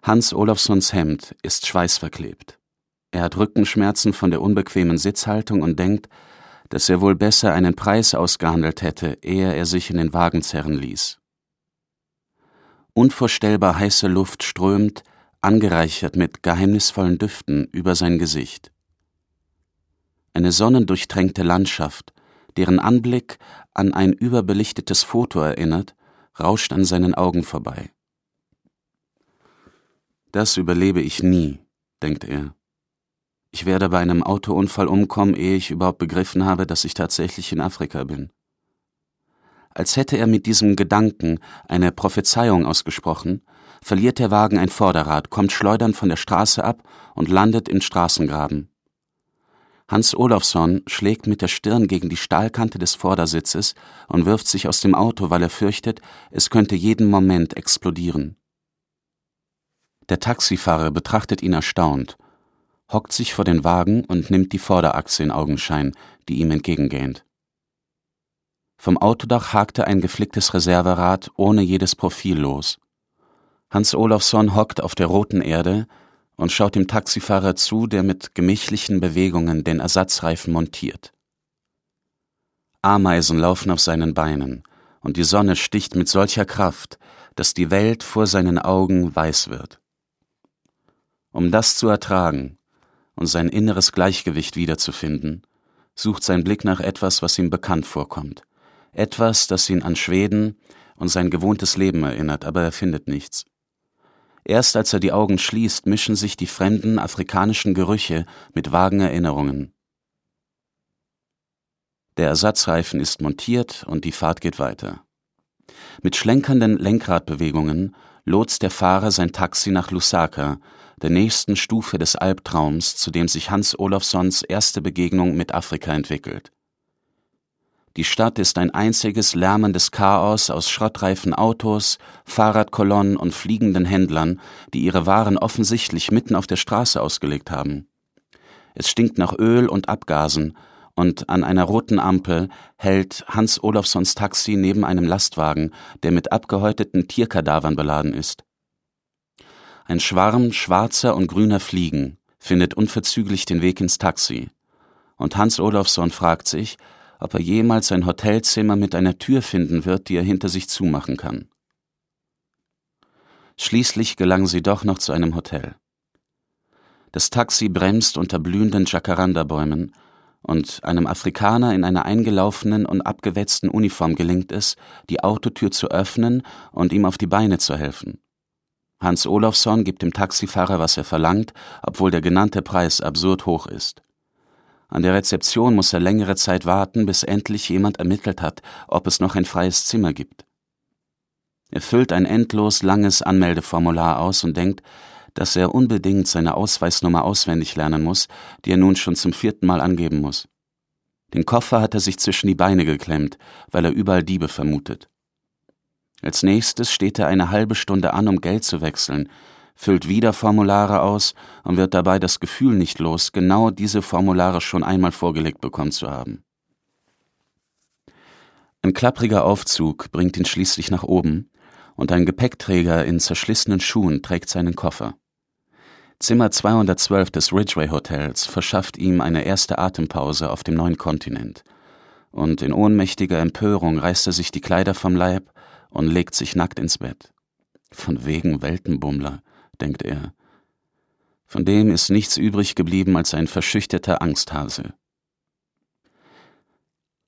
Hans Olafssons Hemd ist schweißverklebt. Er hat Rückenschmerzen von der unbequemen Sitzhaltung und denkt, dass er wohl besser einen Preis ausgehandelt hätte, ehe er sich in den Wagen zerren ließ. Unvorstellbar heiße Luft strömt, angereichert mit geheimnisvollen Düften, über sein Gesicht. Eine sonnendurchtränkte Landschaft, deren Anblick an ein überbelichtetes Foto erinnert, rauscht an seinen Augen vorbei. Das überlebe ich nie, denkt er. Ich werde bei einem Autounfall umkommen, ehe ich überhaupt begriffen habe, dass ich tatsächlich in Afrika bin. Als hätte er mit diesem Gedanken eine Prophezeiung ausgesprochen, verliert der Wagen ein Vorderrad, kommt schleudernd von der Straße ab und landet in Straßengraben. Hans Olafsson schlägt mit der Stirn gegen die Stahlkante des Vordersitzes und wirft sich aus dem Auto, weil er fürchtet, es könnte jeden Moment explodieren. Der Taxifahrer betrachtet ihn erstaunt, hockt sich vor den Wagen und nimmt die Vorderachse in Augenschein, die ihm entgegengähnt. Vom Autodach hakte ein geflicktes Reserverad ohne jedes Profil los. Hans Olafsson hockt auf der roten Erde und schaut dem Taxifahrer zu, der mit gemächlichen Bewegungen den Ersatzreifen montiert. Ameisen laufen auf seinen Beinen, und die Sonne sticht mit solcher Kraft, dass die Welt vor seinen Augen weiß wird. Um das zu ertragen und sein inneres Gleichgewicht wiederzufinden, sucht sein Blick nach etwas, was ihm bekannt vorkommt. Etwas, das ihn an Schweden und sein gewohntes Leben erinnert, aber er findet nichts. Erst als er die Augen schließt, mischen sich die fremden afrikanischen Gerüche mit vagen Erinnerungen. Der Ersatzreifen ist montiert und die Fahrt geht weiter. Mit schlenkernden Lenkradbewegungen lotst der Fahrer sein Taxi nach Lusaka, der nächsten Stufe des Albtraums, zu dem sich Hans Olafssons erste Begegnung mit Afrika entwickelt. Die Stadt ist ein einziges lärmendes Chaos aus schrottreifen Autos, Fahrradkolonnen und fliegenden Händlern, die ihre Waren offensichtlich mitten auf der Straße ausgelegt haben. Es stinkt nach Öl und Abgasen, und an einer roten Ampel hält Hans Olafssons Taxi neben einem Lastwagen, der mit abgehäuteten Tierkadavern beladen ist. Ein Schwarm schwarzer und grüner Fliegen findet unverzüglich den Weg ins Taxi, und Hans Olafsson fragt sich, ob er jemals ein Hotelzimmer mit einer Tür finden wird, die er hinter sich zumachen kann. Schließlich gelangen sie doch noch zu einem Hotel. Das Taxi bremst unter blühenden Jacarandabäumen, und einem Afrikaner in einer eingelaufenen und abgewetzten Uniform gelingt es, die Autotür zu öffnen und ihm auf die Beine zu helfen. Hans Olafsson gibt dem Taxifahrer, was er verlangt, obwohl der genannte Preis absurd hoch ist. An der Rezeption muss er längere Zeit warten, bis endlich jemand ermittelt hat, ob es noch ein freies Zimmer gibt. Er füllt ein endlos langes Anmeldeformular aus und denkt, dass er unbedingt seine Ausweisnummer auswendig lernen muss, die er nun schon zum 4. Mal angeben muss. Den Koffer hat er sich zwischen die Beine geklemmt, weil er überall Diebe vermutet. Als nächstes steht er eine halbe Stunde an, um Geld zu wechseln, füllt wieder Formulare aus und wird dabei das Gefühl nicht los, genau diese Formulare schon einmal vorgelegt bekommen zu haben. Ein klappriger Aufzug bringt ihn schließlich nach oben, und ein Gepäckträger in zerschlissenen Schuhen trägt seinen Koffer. Zimmer 212 des Ridgeway Hotels verschafft ihm eine erste Atempause auf dem neuen Kontinent, und in ohnmächtiger Empörung reißt er sich die Kleider vom Leib und legt sich nackt ins Bett. Von wegen Weltenbummler, denkt er. Von dem ist nichts übrig geblieben als ein verschüchterter Angsthase.